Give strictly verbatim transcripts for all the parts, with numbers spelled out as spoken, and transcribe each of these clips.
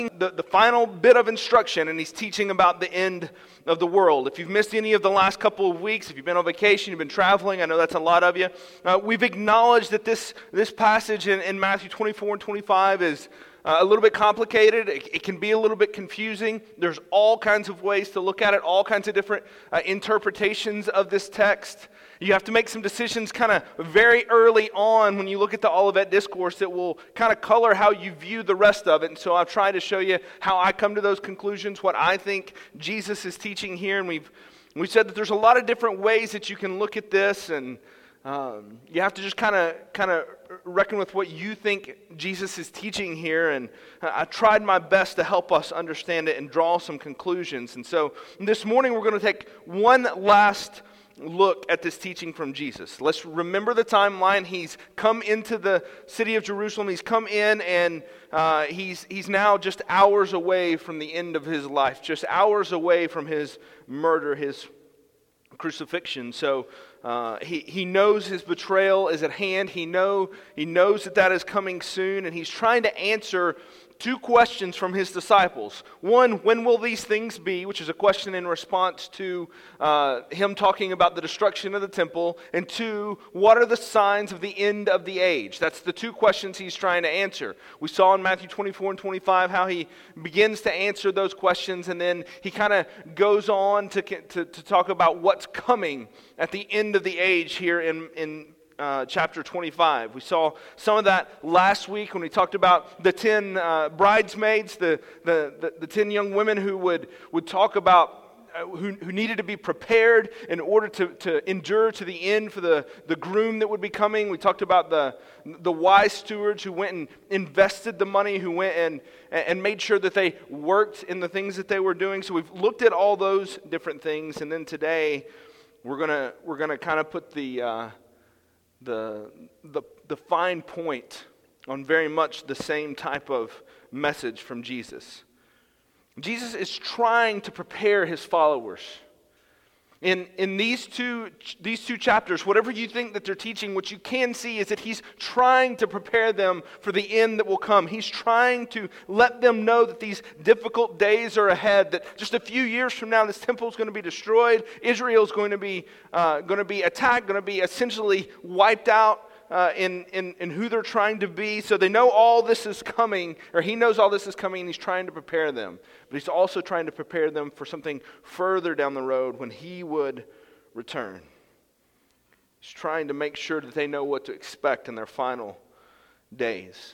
The, the final bit of instruction, and he's teaching about the end of the world. If you've missed any of the last couple of weeks, if you've been on vacation, you've been traveling, I know that's a lot of you, uh, we've acknowledged that this, this passage in, in Matthew twenty-four and twenty-five is uh, a little bit complicated. It, it can be a little bit confusing. There's all kinds of ways to look at it, all kinds of different uh, interpretations of this text. You have to make some decisions kind of very early on when you look at the Olivet Discourse that will kind of color how you view the rest of it. And so I've tried to show you how I come to those conclusions, what I think Jesus is teaching here. And we've we said that there's a lot of different ways that you can look at this, and um, you have to just kind of kind of reckon with what you think Jesus is teaching here. And I tried my best to help us understand it and draw some conclusions. And so this morning we're going to take one last look at this teaching from Jesus. Let's remember the timeline. He's come into the city of Jerusalem. He's come in, and uh, he's he's now just hours away from the end of his life, just hours away from his murder, his crucifixion. So uh, he he knows his betrayal is at hand. He know he knows that that is coming soon, and he's trying to answer two questions from his disciples. One, when will these things be? Which is a question in response to uh, him talking about the destruction of the temple. And two, what are the signs of the end of the age? That's the two questions he's trying to answer. We saw in Matthew twenty-four and twenty-five how he begins to answer those questions, and then he kind of goes on to, to, to talk about what's coming at the end of the age here in, in Uh, chapter twenty-five. We saw some of that last week when we talked about the ten uh, bridesmaids, the, the, the, the ten young women who would, would talk about, uh, who, who needed to be prepared in order to, to endure to the end for the, the groom that would be coming. We talked about the, the wise stewards who went and invested the money, who went and, and made sure that they worked in the things that they were doing. So we've looked at all those different things, and then today we're gonna we're gonna kind of put the uh, The, the the fine point on very much the same type of message from Jesus. Jesus is trying to prepare his followers. In in these two these two chapters, whatever you think that they're teaching, what you can see is that he's trying to prepare them for the end that will come. He's trying to let them know that these difficult days are ahead, that just a few years from now this temple is going to be destroyed, Israel is going to be uh, going to be attacked, going to be essentially wiped out uh, in, in, in who they're trying to be. So they know all this is coming, or he knows all this is coming, and he's trying to prepare them. But he's also trying to prepare them for something further down the road when he would return. He's trying to make sure that they know what to expect in their final days.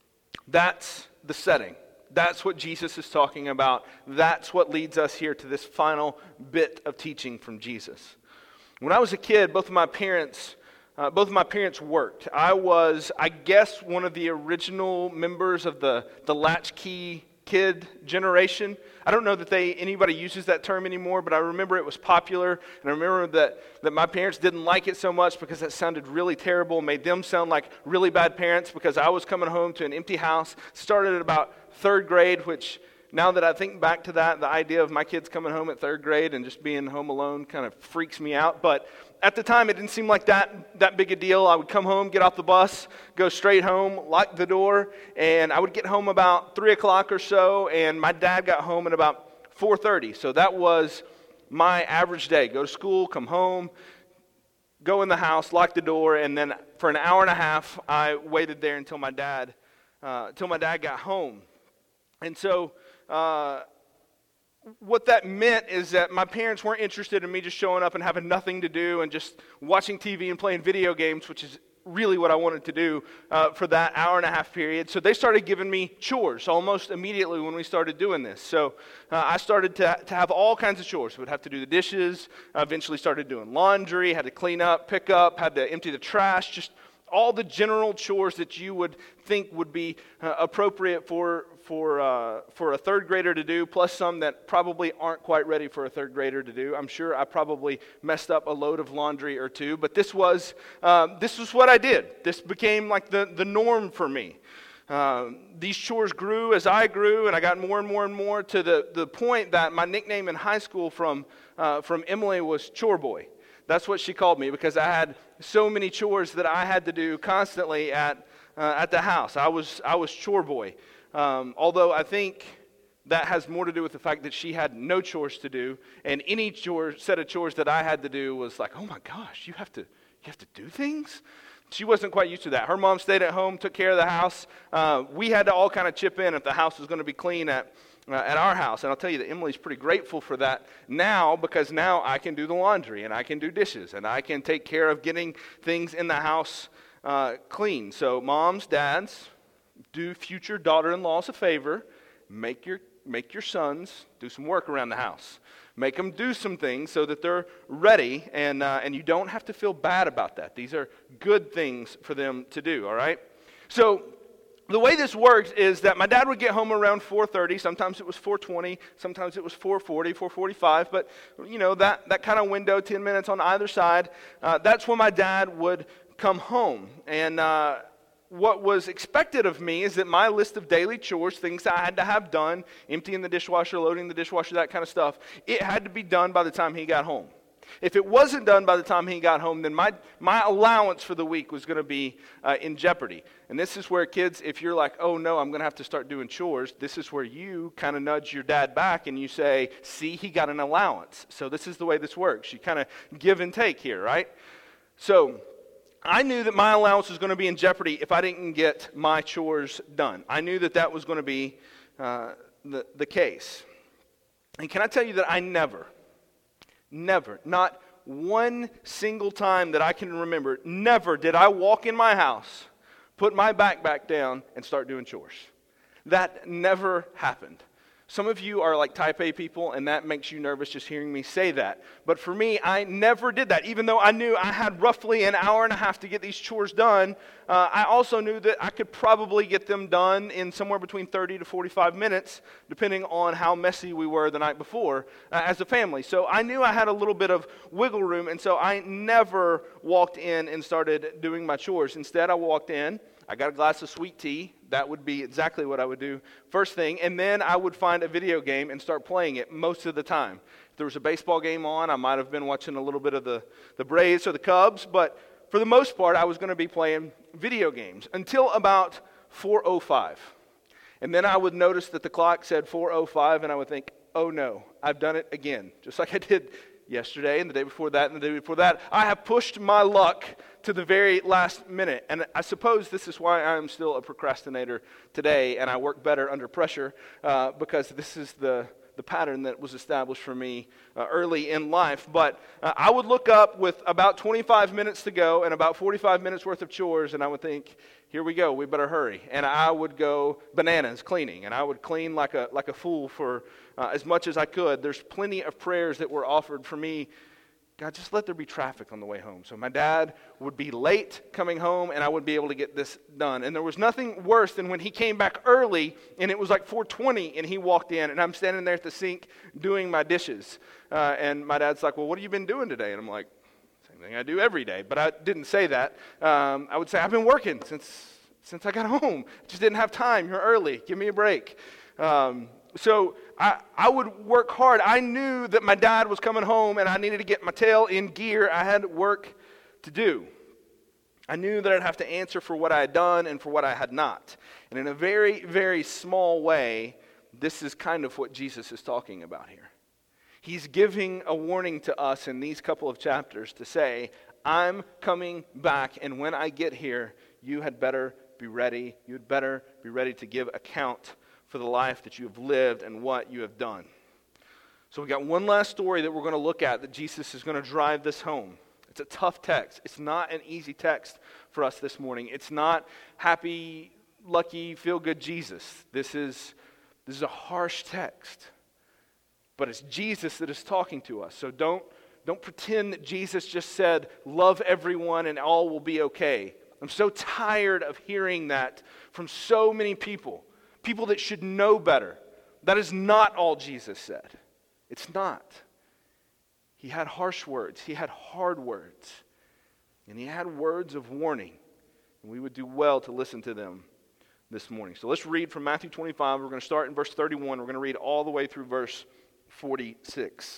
That's the setting. That's what Jesus is talking about. That's what leads us here to this final bit of teaching from Jesus. When I was a kid, both of my parents, uh, both of my parents worked. I was, I guess, one of the original members of the, the latchkey kid generation. I don't know that they anybody uses that term anymore, but I remember it was popular, and I remember that, that my parents didn't like it so much because it sounded really terrible, made them sound like really bad parents, because I was coming home to an empty house. Started at about third grade, which now that I think back to that, the idea of my kids coming home at third grade and just being home alone kind of freaks me out. But at the time, it didn't seem like that that big a deal. I would come home, get off the bus, go straight home, lock the door, and I would get home about three o'clock or so, and my dad got home at about four thirty. So that was my average day. Go to school, come home, go in the house, lock the door, and then for an hour and a half, I waited there until my dad, uh, until my dad got home. And so uh, what that meant is that my parents weren't interested in me just showing up and having nothing to do and just watching T V and playing video games, which is really what I wanted to do uh, for that hour and a half period. So they started giving me chores almost immediately when we started doing this. So uh, I started to, to have all kinds of chores. We would have to do the dishes. I eventually started doing laundry, had to clean up, pick up, had to empty the trash, just all the general chores that you would think would be uh, appropriate for for uh, for a third grader to do, plus some that probably aren't quite ready for a third grader to do. I'm sure I probably messed up a load of laundry or two, but this was um, this was what I did. This became like the, the norm for me. Um, these chores grew as I grew, and I got more and more and more to the, the point that my nickname in high school from uh, from Emily was Chore Boy. That's what she called me, because I had so many chores that I had to do constantly at uh, at the house. I was I was Chore Boy. Um, although I think that has more to do with the fact that she had no chores to do, and any chore, set of chores that I had to do was like, oh my gosh, you have to, you have to do things? She wasn't quite used to that. Her mom stayed at home, took care of the house. Uh, we had to all kind of chip in if the house was going to be clean at uh, at our house. And I'll tell you that Emily's pretty grateful for that now, because now I can do the laundry and I can do dishes and I can take care of getting things in the house uh, clean. So moms, dads, do future daughter-in-laws a favor. Make your make your sons do some work around the house. Make them do some things so that they're ready, and uh, and you don't have to feel bad about that. These are good things for them to do, all right? So the way this works is that my dad would get home around four thirty. Sometimes it was four twenty. Sometimes it was four forty, four forty-five. But, you know, that, that kind of window, ten minutes on either side, uh, that's when my dad would come home. And uh, what was expected of me is that my list of daily chores, things I had to have done, emptying the dishwasher, loading the dishwasher, that kind of stuff, it had to be done by the time he got home. If it wasn't done by the time he got home, then my, my allowance for the week was going to be uh, in jeopardy. And this is where, kids, if you're like, oh no, I'm going to have to start doing chores, this is where you kind of nudge your dad back and you say, see, he got an allowance. So this is the way this works. You kind of give and take here, right? So I knew that my allowance was going to be in jeopardy if I didn't get my chores done. I knew that that was going to be uh, the, the case. And can I tell you that I never, never, not one single time that I can remember, never did I walk in my house, put my backpack down, and start doing chores. That never happened. Some of you are like type A people, and that makes you nervous just hearing me say that. But for me, I never did that. Even though I knew I had roughly an hour and a half to get these chores done, uh, I also knew that I could probably get them done in somewhere between thirty to forty-five minutes, depending on how messy we were the night before uh, as a family. So I knew I had a little bit of wiggle room, and so I never walked in and started doing my chores. Instead, I walked in, I got a glass of sweet tea. That would be exactly what I would do first thing. And then I would find a video game and start playing it most of the time. If there was a baseball game on, I might have been watching a little bit of the, the Braves or the Cubs. But for the most part, I was going to be playing video games until about four oh five. And then I would notice that the clock said four oh five, and I would think, oh no, I've done it again. Just like I did yesterday and the day before that and the day before that. I have pushed my luck to the very last minute. And I suppose this is why I'm still a procrastinator today, and I work better under pressure, uh, because this is the, the pattern that was established for me uh, early in life. But uh, I would look up with about twenty-five minutes to go and about forty-five minutes worth of chores, and I would think, here we go, we better hurry. And I would go bananas cleaning, and I would clean like a like a fool for uh, as much as I could. There's plenty of prayers that were offered for me. God, just let there be traffic on the way home. So my dad would be late coming home, and I would be able to get this done. And there was nothing worse than when he came back early, and it was like four twenty, and he walked in, and I'm standing there at the sink doing my dishes. Uh, and my dad's like, well, what have you been doing today? And I'm like, same thing I do every day. But I didn't say that. Um, I would say, I've been working since since I got home. Just didn't have time. You're early. Give me a break. Um, so I, I would work hard. I knew that my dad was coming home and I needed to get my tail in gear. I had work to do. I knew that I'd have to answer for what I had done and for what I had not. And in a very, very small way, this is kind of what Jesus is talking about here. He's giving a warning to us in these couple of chapters to say, I'm coming back, and when I get here, you had better be ready. You had better be ready to give account for the life that you have lived and what you have done. So we got one last story that we're going to look at that Jesus is going to drive this home. It's a tough text. It's not an easy text for us this morning. It's not happy, lucky, feel-good Jesus. This is, this is a harsh text. But it's Jesus that is talking to us. So don't, don't pretend that Jesus just said, love everyone and all will be okay. I'm so tired of hearing that from so many people. People that should know better. That is not all Jesus said. It's not. He had harsh words. He had hard words. And he had words of warning. And we would do well to listen to them this morning. So let's read from Matthew twenty-five. We're going to start in verse thirty-one. We're going to read all the way through verse forty-six.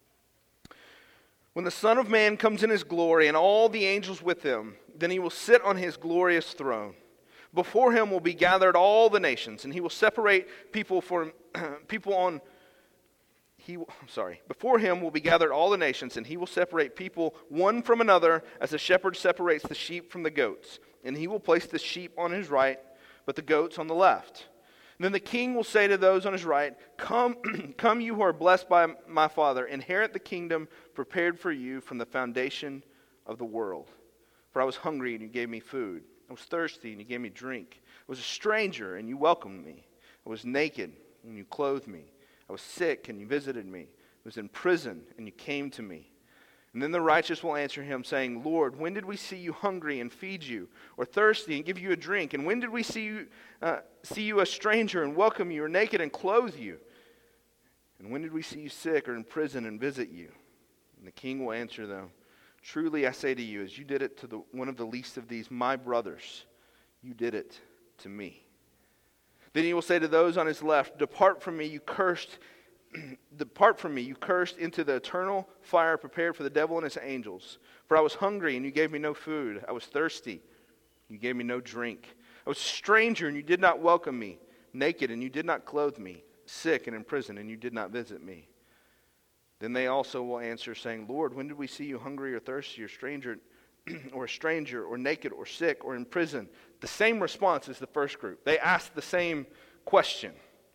When the Son of Man comes in his glory and all the angels with him, then he will sit on his glorious throne. Before him will be gathered all the nations, and he will separate people from people on he I'm sorry. Before him will be gathered all the nations, and he will separate people one from another, as a shepherd separates the sheep from the goats. And he will place the sheep on his right, but the goats on the left. And then the king will say to those on his right, Come, come you who are blessed by my Father, inherit the kingdom prepared for you from the foundation of the world. For I was hungry, and you gave me food. I was thirsty, and you gave me drink. I was a stranger, and you welcomed me. I was naked, and you clothed me. I was sick, and you visited me. I was in prison, and you came to me. And then the righteous will answer him, saying, Lord, when did we see you hungry and feed you, or thirsty and give you a drink? And when did we see you uh, see you a stranger and welcome you, or naked and clothe you? And when did we see you sick or in prison and visit you? And the king will answer them, Truly I say to you, as you did it to the, one of the least of these, my brothers, you did it to me. Then he will say to those on his left, Depart from me, you cursed, depart from me, you cursed, into the eternal fire prepared for the devil and his angels. For I was hungry, and you gave me no food. I was thirsty, you gave me no drink. I was a stranger, and you did not welcome me. Naked, and you did not clothe me. Sick and in prison, and you did not visit me. Then they also will answer, saying, Lord, when did we see you hungry or thirsty or stranger, or a stranger, or naked, or sick, or in prison? The same response as the first group. They ask the same question.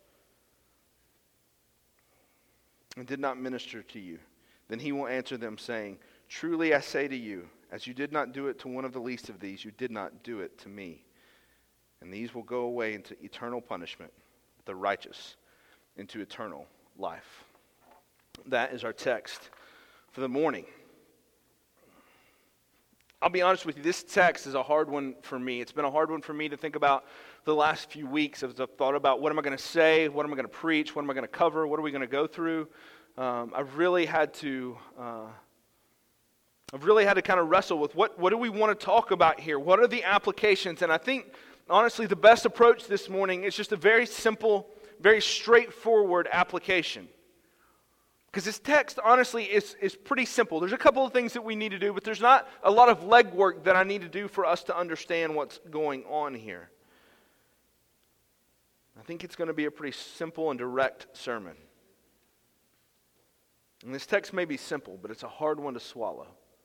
And did not minister to you. Then he will answer them, saying, Truly I say to you, as you did not do it to one of the least of these, you did not do it to me. And these will go away into eternal punishment, but the righteous into eternal life. That is our text for the morning. I'll be honest with you, this text is a hard one for me. It's been a hard one for me to think about the last few weeks as I've thought about what am I going to say, what am I going to preach, what am I going to cover, what are we going to go through. Um, I've really had to, uh, I've really had to kind of wrestle with what, what do we want to talk about here? What are the applications? And I think, honestly, the best approach this morning is just a very simple, very straightforward application. Because this text, honestly, is, is pretty simple. There's a couple of things that we need to do, but there's not a lot of legwork that I need to do for us to understand what's going on here. I think it's going to be a pretty simple and direct sermon. And this text may be simple, but it's a hard one to swallow.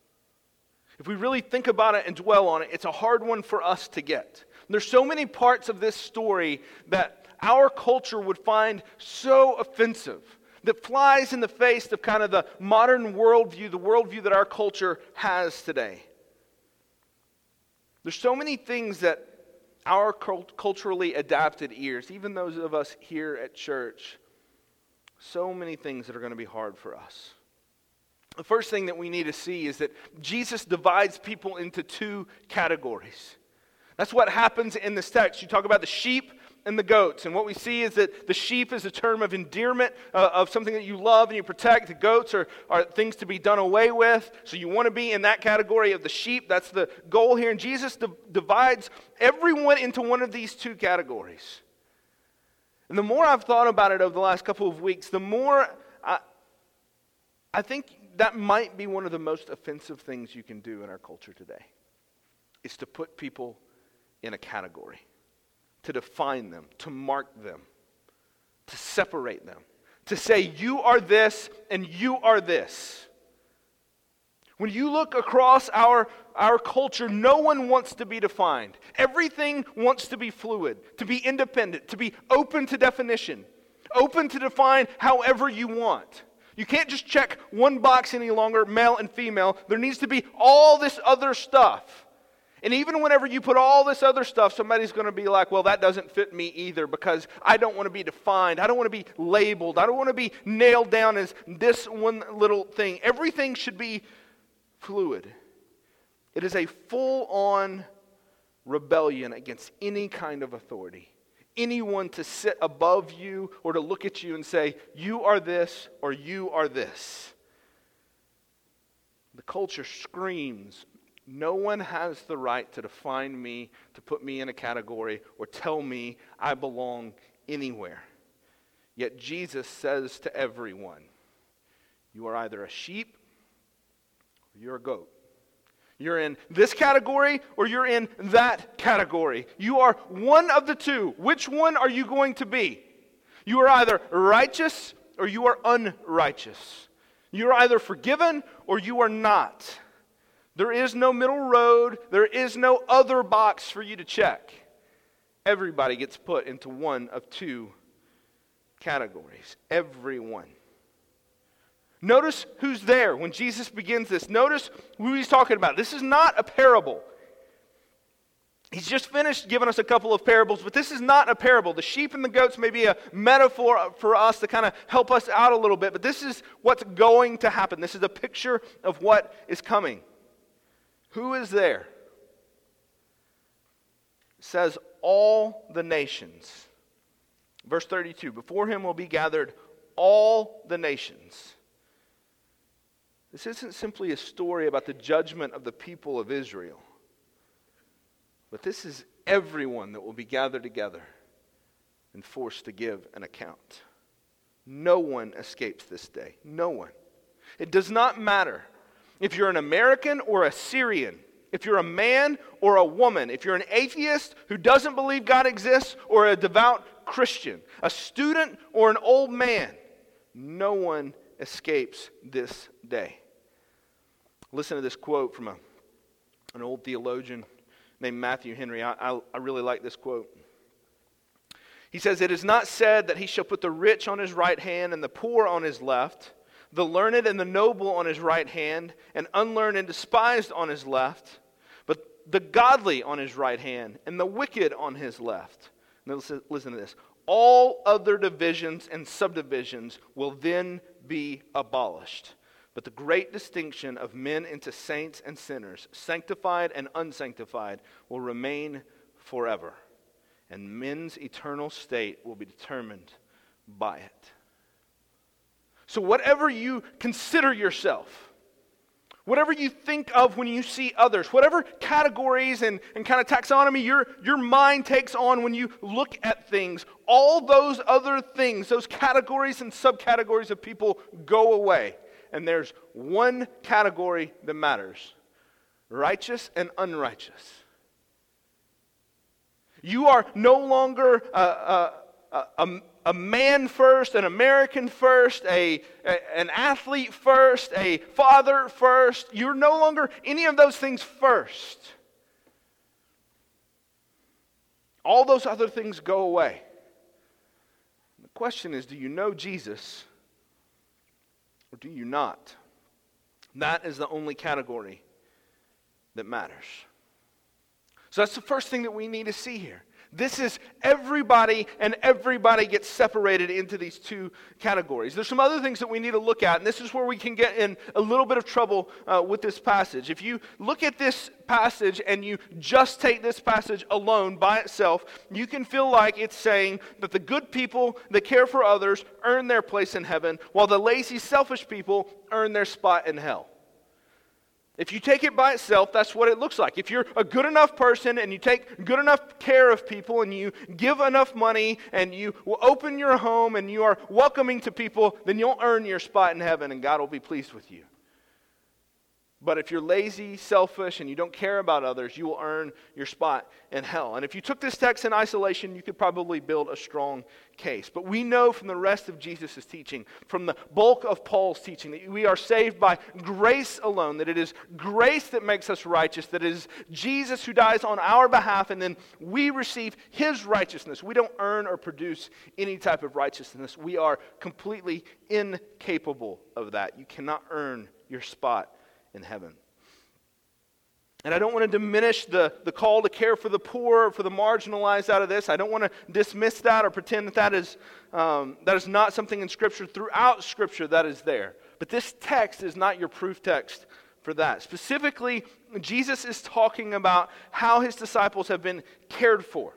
If we really think about it and dwell on it, it's a hard one for us to get. There's so many parts of this story that our culture would find so offensive, that flies in the face of kind of the modern worldview, the worldview that our culture has today. There's so many things that our cult- culturally adapted ears, even those of us here at church, so many things that are going to be hard for us. The first thing that we need to see is that Jesus divides people into two categories. That's what happens in this text. You talk about the sheep and the goats. And what we see is that the sheep is a term of endearment, uh, of something that you love and you protect. The goats are, are things to be done away with. So you want to be in that category of the sheep. That's the goal here. And Jesus di- divides everyone into one of these two categories. And the more I've thought about it over the last couple of weeks, the more I, I think that might be one of the most offensive things you can do in our culture today, is to put people in a category. To define them, to mark them, to separate them, to say you are this and you are this. When you look across our, our culture, no one wants to be defined. Everything wants to be fluid, to be independent, to be open to definition, open to define however you want. You can't just check one box any longer, male and female. There needs to be all this other stuff. And even whenever you put all this other stuff, somebody's going to be like, well, that doesn't fit me either because I don't want to be defined. I don't want to be labeled. I don't want to be nailed down as this one little thing. Everything should be fluid. It is a full-on rebellion against any kind of authority. Anyone to sit above you or to look at you and say, you are this or you are this. The culture screams, no one has the right to define me, to put me in a category, or tell me I belong anywhere. Yet Jesus says to everyone, you are either a sheep or you're a goat. You're in this category or you're in that category. You are one of the two. Which one are you going to be? You are either righteous or you are unrighteous. You are either forgiven or you are not. There is no middle road. There is no other box for you to check. Everybody gets put into one of two categories. Everyone. Notice who's there when Jesus begins this. Notice who he's talking about. This is not a parable. He's just finished giving us a couple of parables, but this is not a parable. The sheep and the goats may be a metaphor for us to kind of help us out a little bit, but this is what's going to happen. This is a picture of what is coming. Who is there? It says, all the nations. Verse thirty-two, before him will be gathered all the nations. This isn't simply a story about the judgment of the people of Israel, but this is everyone that will be gathered together and forced to give an account. No one escapes this day. No one. It does not matter if you're an American or a Syrian, if you're a man or a woman, if you're an atheist who doesn't believe God exists or a devout Christian, a student or an old man. No one escapes this day. Listen to this quote from a, an old theologian named Matthew Henry. I, I, I really like this quote. He says, "It is not said that he shall put the rich on his right hand and the poor on his left, the learned and the noble on his right hand, and unlearned and despised on his left, but the godly on his right hand and the wicked on his left." Now listen, listen to this. "All other divisions and subdivisions will then be abolished. But the great distinction of men into saints and sinners, sanctified and unsanctified, will remain forever. And men's eternal state will be determined by it." So whatever you consider yourself, whatever you think of when you see others, whatever categories and, and kind of taxonomy your, your mind takes on when you look at things, all those other things, those categories and subcategories of people go away. And there's one category that matters: righteous and unrighteous. You are no longer a, a, a, a man first, an American first, a, a, an athlete first, a father first. You're no longer any of those things first. All those other things go away. The question is, do you know Jesus? Or do you not? That is the only category that matters. So that's the first thing that we need to see here. This is everybody, and everybody gets separated into these two categories. There's some other things that we need to look at, and this is where we can get in a little bit of trouble uh, with this passage. If you look at this passage and you just take this passage alone by itself, you can feel like it's saying that the good people that care for others earn their place in heaven, while the lazy, selfish people earn their spot in hell. If you take it by itself, that's what it looks like. If you're a good enough person and you take good enough care of people and you give enough money and you will open your home and you are welcoming to people, then you'll earn your spot in heaven and God will be pleased with you. But if you're lazy, selfish, and you don't care about others, you will earn your spot in hell. And if you took this text in isolation, you could probably build a strong case. But we know from the rest of Jesus' teaching, from the bulk of Paul's teaching, that we are saved by grace alone, that it is grace that makes us righteous, that it is Jesus who dies on our behalf, and then we receive his righteousness. We don't earn or produce any type of righteousness. We are completely incapable of that. You cannot earn your spot in heaven. And I don't want to diminish the, the call to care for the poor or for the marginalized out of this. I don't want to dismiss that or pretend that that is, um, that is not something in Scripture. Throughout Scripture, that is there. But this text is not your proof text for that. Specifically, Jesus is talking about how his disciples have been cared for.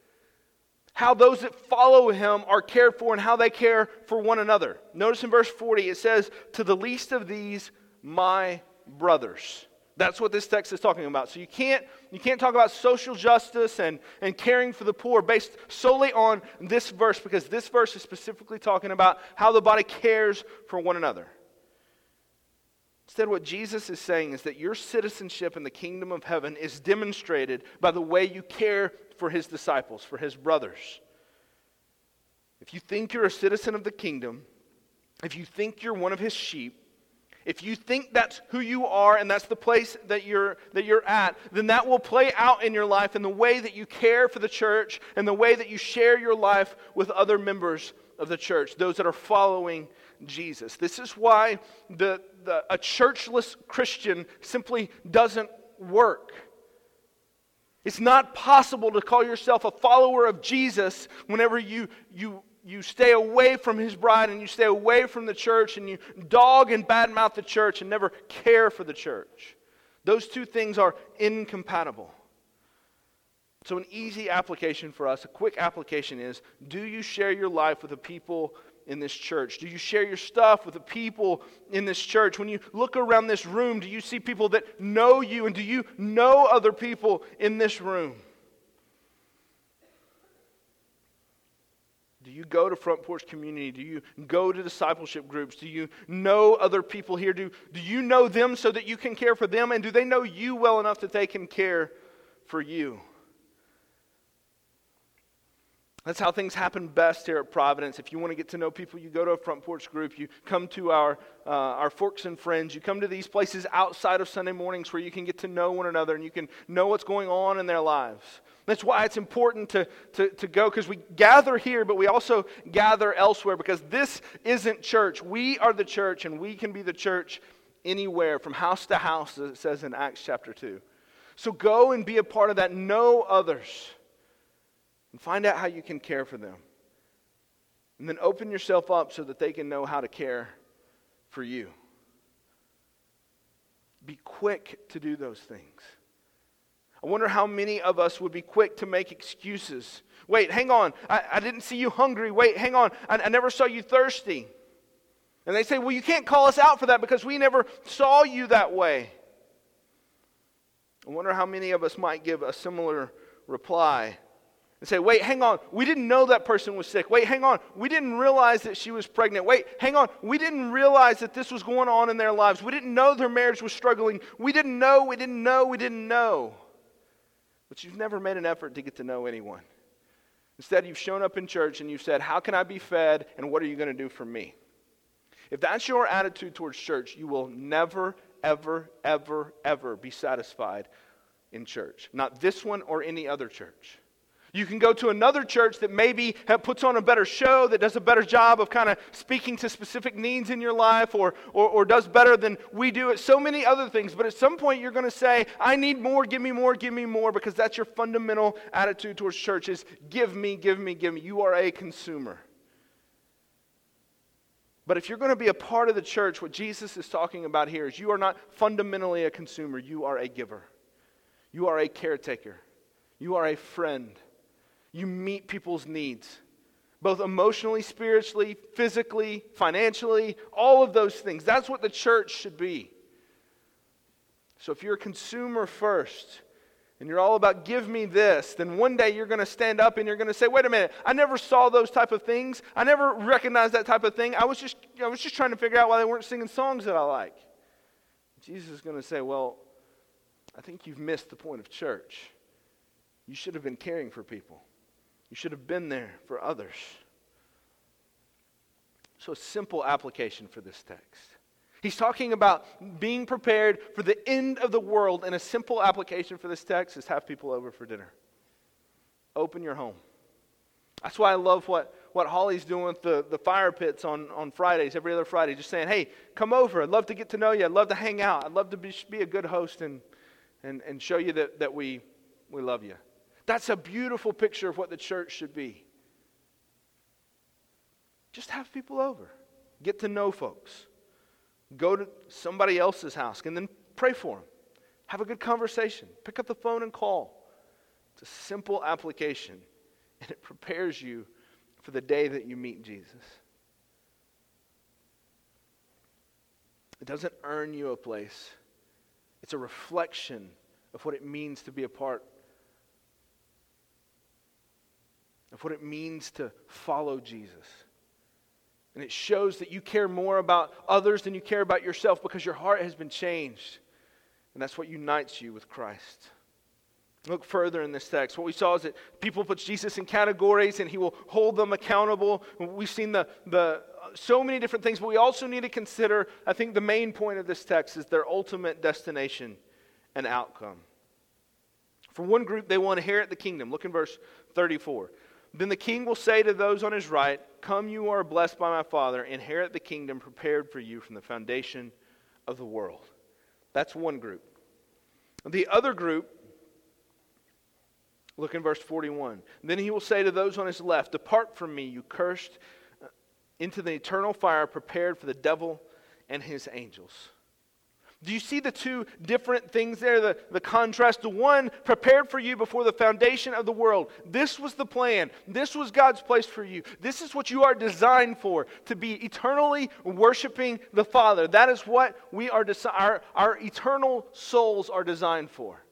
How those that follow him are cared for and how they care for one another. Notice in verse forty, it says, "To the least of these, my brothers." That's what this text is talking about. So you can't you can't talk about social justice and, and caring for the poor based solely on this verse, because this verse is specifically talking about how the body cares for one another. Instead, what Jesus is saying is that your citizenship in the kingdom of heaven is demonstrated by the way you care for his disciples, for his brothers. If you think you're a citizen of the kingdom, if you think you're one of his sheep, if you think that's who you are and that's the place that you're that you're at, then that will play out in your life in the way that you care for the church and the way that you share your life with other members of the church, those that are following Jesus. This is why the, the a churchless Christian simply doesn't work. It's not possible to call yourself a follower of Jesus whenever you you you stay away from his bride and you stay away from the church and you dog and badmouth the church and never care for the church. Those two things are incompatible. So an easy application for us, a quick application is, do you share your life with the people in this church? Do you share your stuff with the people in this church? When you look around this room, do you see people that know you, and do you know other people in this room? Do you go to Front Porch Community? Do you go to discipleship groups? Do you know other people here? Do, do you know them so that you can care for them? And do they know you well enough that they can care for you? That's how things happen best here at Providence. If you want to get to know people, you go to a Front Porch group. You come to our uh, our Forks and Friends. You come to these places outside of Sunday mornings where you can get to know one another and you can know what's going on in their lives. That's why it's important to, to, to go, because we gather here, but we also gather elsewhere, because this isn't church. We are the church, and we can be the church anywhere, from house to house, as it says in Acts chapter two. So go and be a part of that. Know others. And find out how you can care for them. And then open yourself up so that they can know how to care for you. Be quick to do those things. I wonder how many of us would be quick to make excuses. Wait, hang on. I, I didn't see you hungry. Wait, hang on. I, I never saw you thirsty. And they say, well, you can't call us out for that because we never saw you that way. I wonder how many of us might give a similar reply and say, wait, hang on, we didn't know that person was sick. Wait, hang on, we didn't realize that she was pregnant. Wait, hang on, we didn't realize that this was going on in their lives. We didn't know their marriage was struggling. We didn't know, we didn't know, we didn't know. But you've never made an effort to get to know anyone. Instead, you've shown up in church and you've said, how can I be fed and what are you going to do for me? If that's your attitude towards church, you will never, ever, ever, ever be satisfied in church. Not this one or any other church. You can go to another church that maybe puts on a better show, that does a better job of kind of speaking to specific needs in your life, or, or, or does better than we do at so many other things. But at some point you're going to say, I need more, give me more, give me more, because that's your fundamental attitude towards church is give me, give me, give me. You are a consumer. But if you're going to be a part of the church, what Jesus is talking about here is you are not fundamentally a consumer. You are a giver. You are a caretaker. You are a friend. You meet people's needs, both emotionally, spiritually, physically, financially, all of those things. That's what the church should be. So if you're a consumer first, and you're all about give me this, then one day you're going to stand up and you're going to say, wait a minute, I never saw those type of things. I never recognized that type of thing. I was just, I was just trying to figure out why they weren't singing songs that I like. Jesus is going to say, well, I think you've missed the point of church. You should have been caring for people. You should have been there for others. So a simple application for this text. He's talking about being prepared for the end of the world, and a simple application for this text is have people over for dinner. Open your home. That's why I love what, what Holly's doing with the, the fire pits on, on Fridays, every other Friday, just saying, hey, come over. I'd love to get to know you. I'd love to hang out. I'd love to be, be a good host and, and, and show you that, that we, we love you. That's a beautiful picture of what the church should be. Just have people over. Get to know folks. Go to somebody else's house and then pray for them. Have a good conversation. Pick up the phone and call. It's a simple application, and it prepares you for the day that you meet Jesus. It doesn't earn you a place. It's a reflection of what it means to be a part of what it means to follow Jesus. And it shows that you care more about others than you care about yourself because your heart has been changed. And that's what unites you with Christ. Look further in this text. What we saw is that people put Jesus in categories and he will hold them accountable. We've seen the, the so many different things, but we also need to consider, I think the main point of this text is their ultimate destination and outcome. For one group, they will inherit the kingdom. Look in verse thirty-four. Then the king will say to those on his right, "Come, you are blessed by my Father, inherit the kingdom prepared for you from the foundation of the world." That's one group. The other group, look in verse forty-one. Then he will say to those on his left, "Depart from me, you cursed, into the eternal fire prepared for the devil and his angels." Do you see the two different things there? The, the contrast. The one prepared for you before the foundation of the world. This was the plan. This was God's place for you. This is what you are designed for, to be eternally worshiping the Father. That is what we are desi- our, our eternal souls are designed for.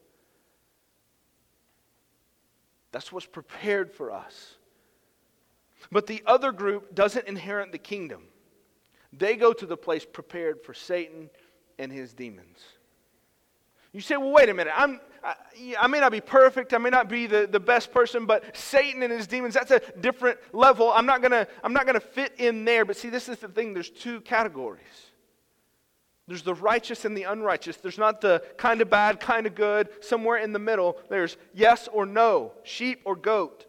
That's what's prepared for us. But the other group doesn't inherit the kingdom. They go to the place prepared for Satan and his demons. You say, well, wait a minute. I'm, I, I may not be perfect. I may not be the, the best person, but Satan and his demons, that's a different level. I'm not gonna, I'm not gonna fit in there. But see, this is the thing. There's two categories. There's the righteous and the unrighteous. There's not the kind of bad, kind of good. Somewhere in the middle, there's yes or no, sheep or goat.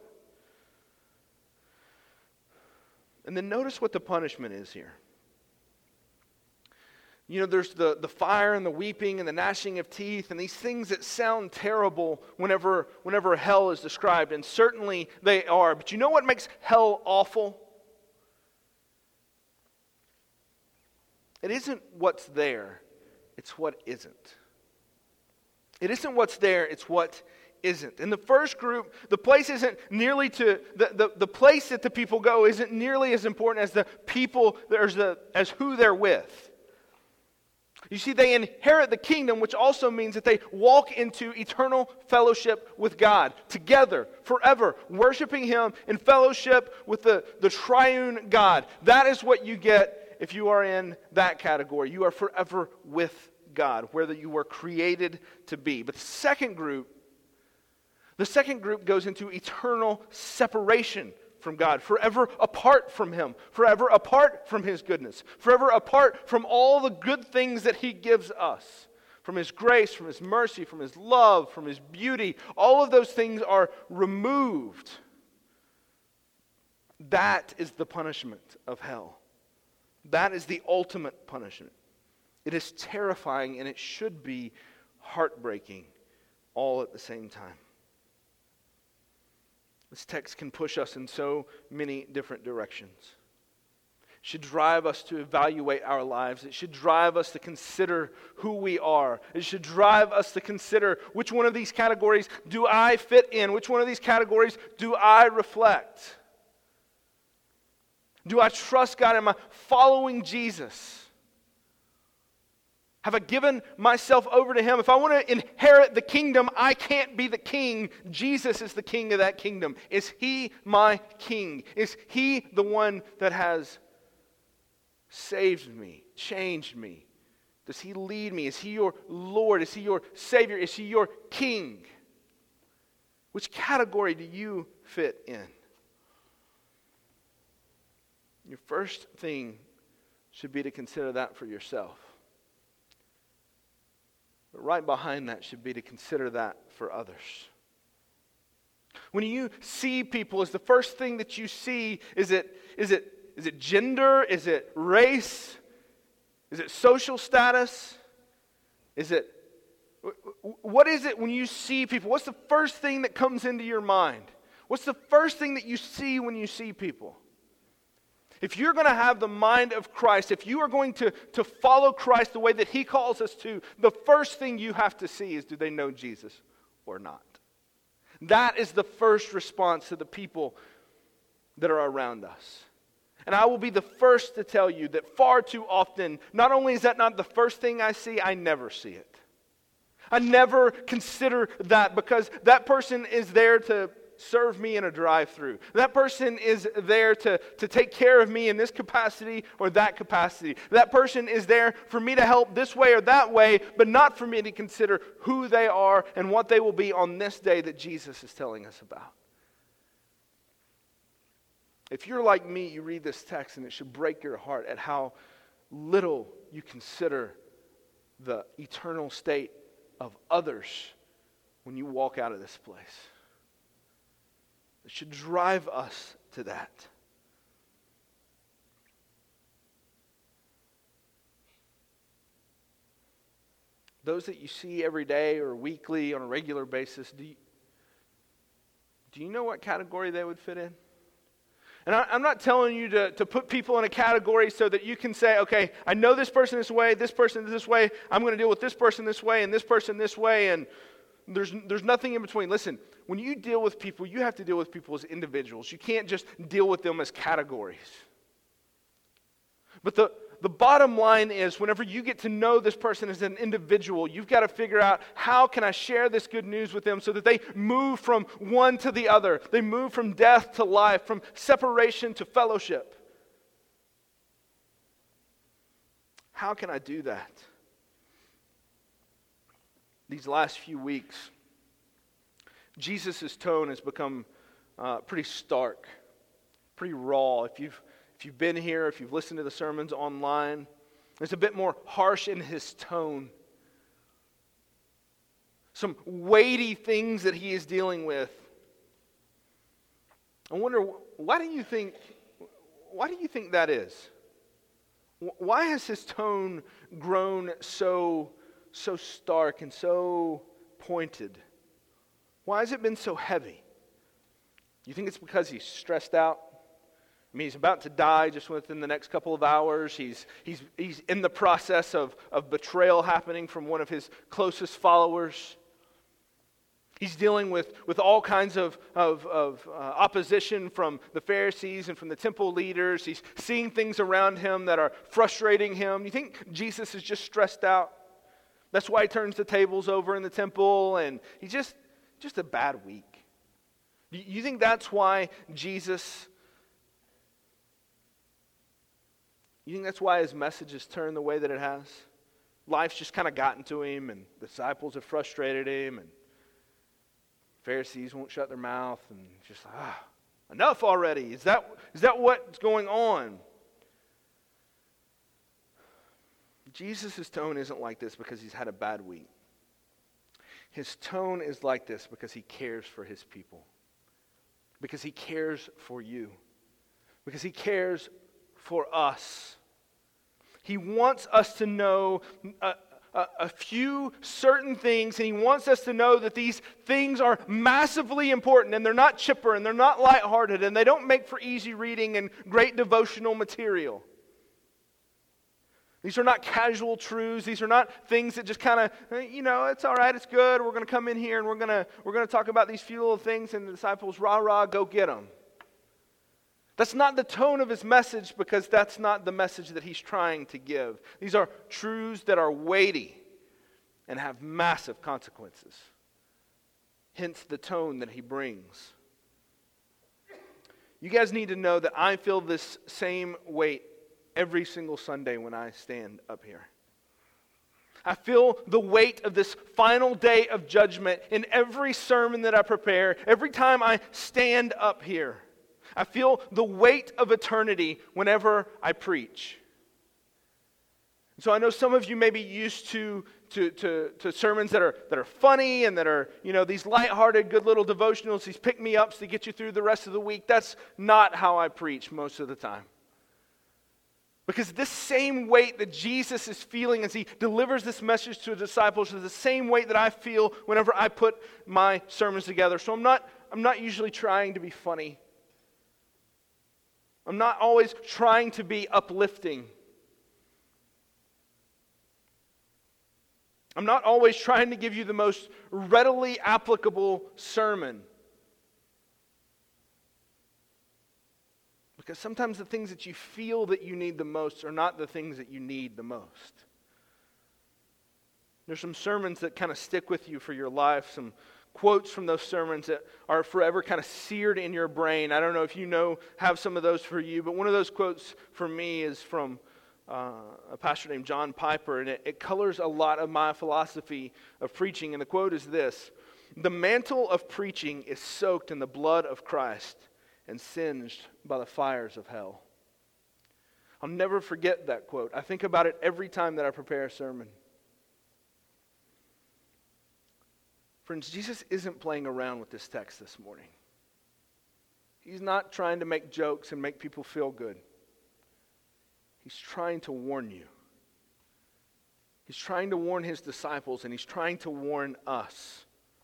And then notice what the punishment is here. You know, there's the, the fire and the weeping and the gnashing of teeth and these things that sound terrible whenever, whenever hell is described. And certainly they are. But you know what makes hell awful? It isn't what's there. It's what isn't. It isn't what's there. It's what isn't. In the first group, the place isn't nearly to, the, the, the place that the people go isn't nearly as important as the people, there's the, as who they're with. You see, they inherit the kingdom, which also means that they walk into eternal fellowship with God together, forever, worshiping Him in fellowship with the, the triune God. That is what you get if you are in that category. You are forever with God, where you were created to be. But the second group, the second group goes into eternal separation from God, forever apart from Him, forever apart from His goodness, forever apart from all the good things that He gives us, from His grace, from His mercy, from His love, from His beauty. All of those things are removed. That is the punishment of hell. That is the ultimate punishment. It is terrifying and it should be heartbreaking all at the same time. This text can push us in so many different directions. It should drive us to evaluate our lives. It should drive us to consider who we are. It should drive us to consider which one of these categories do I fit in? Which one of these categories do I reflect? Do I trust God? Am I following Jesus? Have I given myself over to Him? If I want to inherit the kingdom, I can't be the king. Jesus is the king of that kingdom. Is He my king? Is He the one that has saved me, changed me? Does He lead me? Is He your Lord? Is He your Savior? Is He your king? Which category do you fit in? Your first thing should be to consider that for yourself. But right behind that should be to consider that for others. When you see people, is the first thing that you see, is it, is it, is it gender? Is it race? Is it social status? Is it, what is it when you see people? What's the first thing that comes into your mind? What's the first thing that you see when you see people? If you're going to have the mind of Christ, if you are going to, to follow Christ the way that He calls us to, the first thing you have to see is, do they know Jesus or not? That is the first response to the people that are around us. And I will be the first to tell you that far too often, not only is that not the first thing I see, I never see it. I never consider that because that person is there to serve me in a drive-thru. That person is there to, to take care of me in this capacity or that capacity. That person is there for me to help this way or that way, but not for me to consider who they are and what they will be on this day that Jesus is telling us about. If you're like me, you read this text and it should break your heart at how little you consider the eternal state of others when you walk out of this place. It should drive us to that. Those that you see every day or weekly on a regular basis, do you, do you know what category they would fit in? And I, I'm not telling you to, to put people in a category so that you can say, okay, I know this person this way, this person this way, I'm going to deal with this person this way, and this person this way, and there's, there's nothing in between. Listen, when you deal with people, you have to deal with people as individuals. You can't just deal with them as categories. But the, the bottom line is, whenever you get to know this person as an individual, you've got to figure out, how can I share this good news with them so that they move from one to the other. They move from death to life, from separation to fellowship. How can I do that? These last few weeks, Jesus' tone has become uh, pretty stark, pretty raw. If you've If you've been here, if you've listened to the sermons online, it's a bit more harsh in his tone. Some weighty things that he is dealing with. I wonder, why do you think, why do you think that is? Why has his tone grown so, so stark and so pointed? Why has it been so heavy? You think it's because he's stressed out? I mean, he's about to die just within the next couple of hours. He's he's he's in the process of, of betrayal happening from one of his closest followers. He's dealing with, with all kinds of, of, of uh, opposition from the Pharisees and from the temple leaders. He's seeing things around him that are frustrating him. You think Jesus is just stressed out? That's why he turns the tables over in the temple, and he's just, just a bad week. You think that's why Jesus... You think that's why his message has turned the way that it has? Life's just kind of gotten to him, and the disciples have frustrated him, and Pharisees won't shut their mouth, and just like, ah, enough already. Is that, is that what's going on? Jesus' tone isn't like this because he's had a bad week. His tone is like this because he cares for his people. Because he cares for you. Because he cares for us. He wants us to know a, a, a few certain things, and he wants us to know that these things are massively important, and they're not chipper, and they're not lighthearted, and they don't make for easy reading and great devotional material. These are not casual truths. These are not things that just kind of, you know, it's all right, it's good. We're going to come in here and we're going to we're going to talk about these few little things, and the disciples, rah, rah, go get them. That's not the tone of his message, because that's not the message that he's trying to give. These are truths that are weighty and have massive consequences. Hence the tone that he brings. You guys need to know that I feel this same weight every single Sunday when I stand up here. I feel the weight of this final day of judgment in every sermon that I prepare, every time I stand up here. I feel the weight of eternity whenever I preach. So I know some of you may be used to, to, to, to sermons that are, that are funny and that are, you know, these lighthearted, good little devotionals, these pick-me-ups to get you through the rest of the week. That's not how I preach most of the time. Because this same weight that Jesus is feeling as he delivers this message to his disciples is the same weight that I feel whenever I put my sermons together. So I'm not, I'm not usually trying to be funny. I'm not always trying to be uplifting. I'm not always trying to give you the most readily applicable sermon. Because sometimes the things that you feel that you need the most are not the things that you need the most. There's some sermons that kind of stick with you for your life, some quotes from those sermons that are forever kind of seared in your brain. I don't know if you know, have some of those for you, but one of those quotes for me is from uh, a pastor named John Piper, and it, it colors a lot of my philosophy of preaching. And the quote is this: "The mantle of preaching is soaked in the blood of Christ and singed by the fires of hell." I'll never forget that quote. I think about it every time that I prepare a sermon. Friends, Jesus isn't playing around with this text this morning. He's not trying to make jokes and make people feel good. He's trying to warn you. He's trying to warn his disciples, and he's trying to warn us.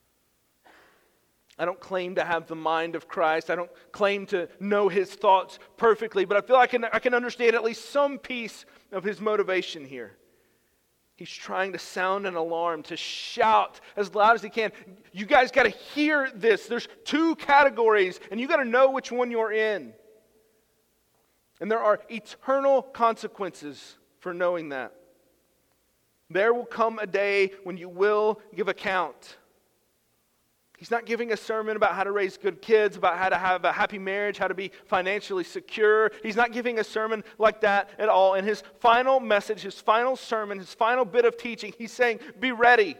I don't claim to have the mind of Christ. I don't claim to know his thoughts perfectly, but I feel I can, I can understand at least some piece of his motivation here. He's trying to sound an alarm, to shout as loud as he can. You guys got to hear this. There's two categories, and you got to know which one you're in. And there are eternal consequences for knowing that. There will come a day when you will give account. He's not giving a sermon about how to raise good kids, about how to have a happy marriage, how to be financially secure. He's not giving a sermon like that at all. In his final message, his final sermon, his final bit of teaching, he's saying, be ready.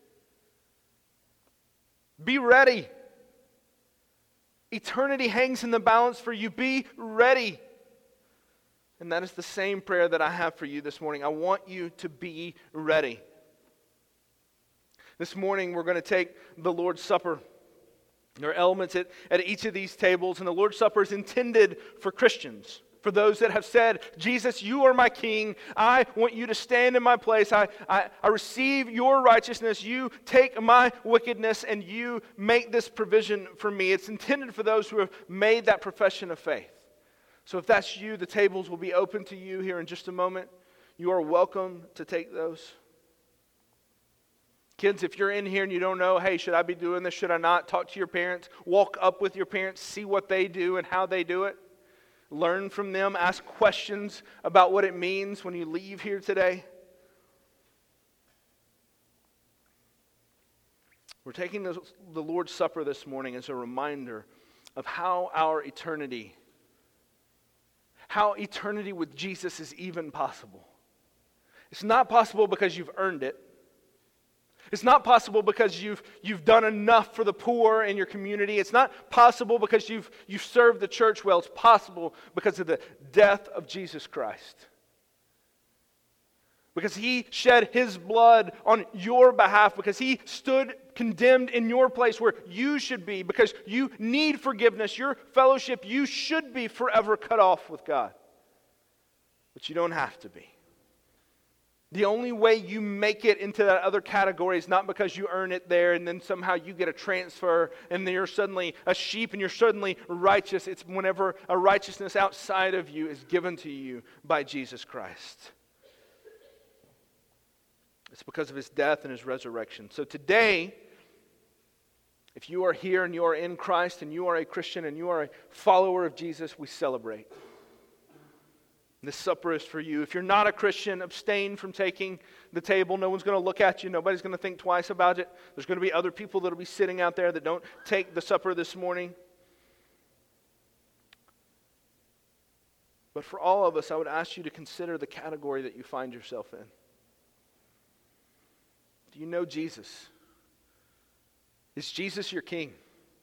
Be ready. Eternity hangs in the balance for you. Be ready. And that is the same prayer that I have for you this morning. I want you to be ready. This morning we're going to take the Lord's Supper. There are elements at, at each of these tables, and the Lord's Supper is intended for Christians. For those that have said, Jesus, you are my King. I want you to stand in my place. I, I, I receive your righteousness. You take my wickedness, and you make this provision for me. It's intended for those who have made that profession of faith. So if that's you, the tables will be open to you here in just a moment. You are welcome to take those. Kids, if you're in here and you don't know, hey, should I be doing this, should I not? Talk to your parents. Walk up with your parents. See what they do and how they do it. Learn from them. Ask questions about what it means when you leave here today. We're taking the, the Lord's Supper this morning as a reminder of how our eternity, how eternity with Jesus is even possible. It's not possible because you've earned it. It's not possible because you've, you've done enough for the poor in your community. It's not possible because you've, you've served the church well. It's possible because of the death of Jesus Christ. Because he shed his blood on your behalf. Because he stood condemned in your place where you should be. Because you need forgiveness. Your fellowship, you should be forever cut off with God. But you don't have to be. The only way you make it into that other category is not because you earn it there and then somehow you get a transfer and then you're suddenly a sheep and you're suddenly righteous. It's whenever a righteousness outside of you is given to you by Jesus Christ. It's because of his death and his resurrection. So today, if you are here and you are in Christ and you are a Christian and you are a follower of Jesus, we celebrate. This supper is for you. If you're not a Christian, abstain from taking the table. No one's going to look at you. Nobody's going to think twice about it. There's going to be other people that will be sitting out there that don't take the supper this morning. But for all of us, I would ask you to consider the category that you find yourself in. Do you know Jesus? Is Jesus your King?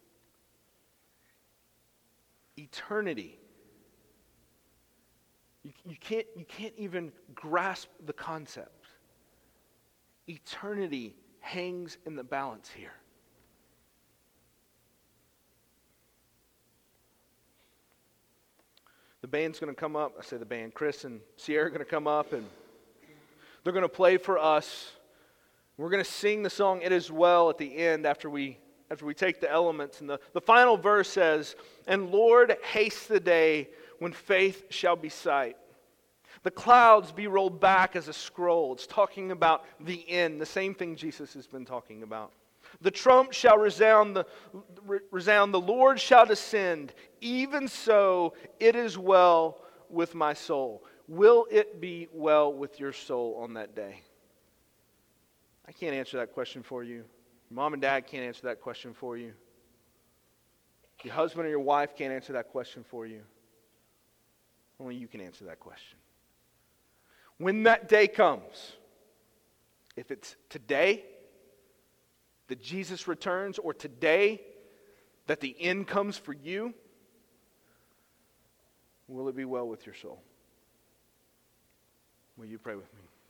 Eternity. You, you can't, you can't even grasp the concept. Eternity hangs in the balance here. The band's going to come up. I say the band. Chris and Sierra are going to come up and they're going to play for us. We're going to sing the song "It Is Well" at the end after we after we take the elements. And the, the final verse says, "And Lord, haste the day when faith shall be sight. The clouds be rolled back as a scroll." It's talking about the end, the same thing Jesus has been talking about. "The trump shall resound, the, resound, the Lord shall descend. Even so, it is well with my soul." Will it be well with your soul on that day? I can't answer that question for you. Your mom and dad can't answer that question for you. Your husband or your wife can't answer that question for you. Only you can answer that question. When that day comes, if it's today that Jesus returns, or today that the end comes for you, will it be well with your soul? Will you pray with me?